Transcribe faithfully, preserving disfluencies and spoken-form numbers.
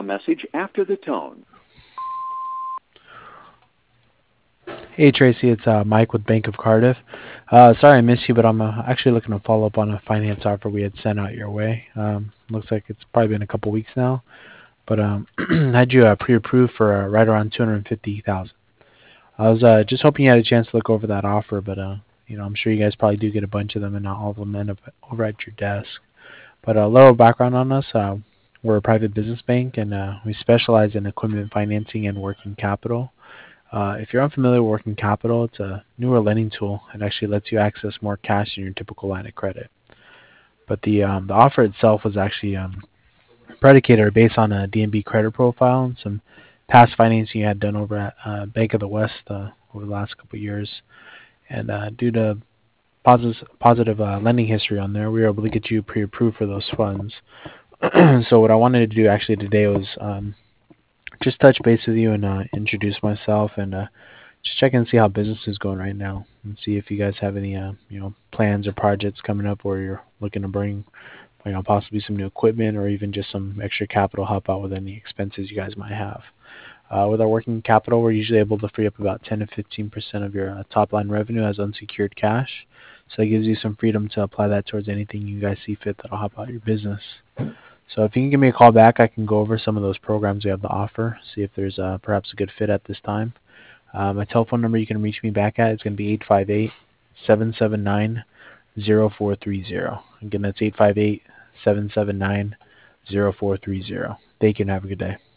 message after the tone. Hey Tracy, it's uh, Mike with Bank of Cardiff. Uh, sorry I missed you, but I'm uh, actually looking to follow up on a finance offer we had sent out your way. Um, looks like it's probably been a couple weeks now, but um, I had you uh, pre-approved for uh, right around two hundred fifty thousand. I was uh, just hoping you had a chance to look over that offer, but uh, you know I'm sure you guys probably do get a bunch of them, and not all of them end up over at your desk. But a little background on us: uh, we're a private business bank, and uh, we specialize in equipment financing and working capital. Uh, if you're unfamiliar with working capital, it's a newer lending tool. It actually lets you access more cash than your typical line of credit. But the um, the offer itself was actually um, predicated or based on a D N B credit profile and some past financing you had done over at uh, Bank of the West uh, over the last couple of years. And uh, due to positive, positive uh, lending history on there, we were able to get you pre-approved for those funds. So what I wanted to do actually today was um, just touch base with you and uh, introduce myself and uh, just check in and see how business is going right now, and see if you guys have any uh, you know plans or projects coming up where you're looking to bring you know possibly some new equipment or even just some extra capital help out with any expenses you guys might have. Uh, with our working capital, we're usually able to free up about ten to fifteen percent of your uh, top line revenue as unsecured cash. So it gives you some freedom to apply that towards anything you guys see fit that'll help out your business. So if you can give me a call back, I can go over some of those programs we have to offer, see if there's uh, perhaps a good fit at this time. Uh, my telephone number you can reach me back at is going to be eight five eight, seven seven nine, zero four three zero. Again, that's eight five eight, seven seven nine, zero four three zero. Thank you and have a good day.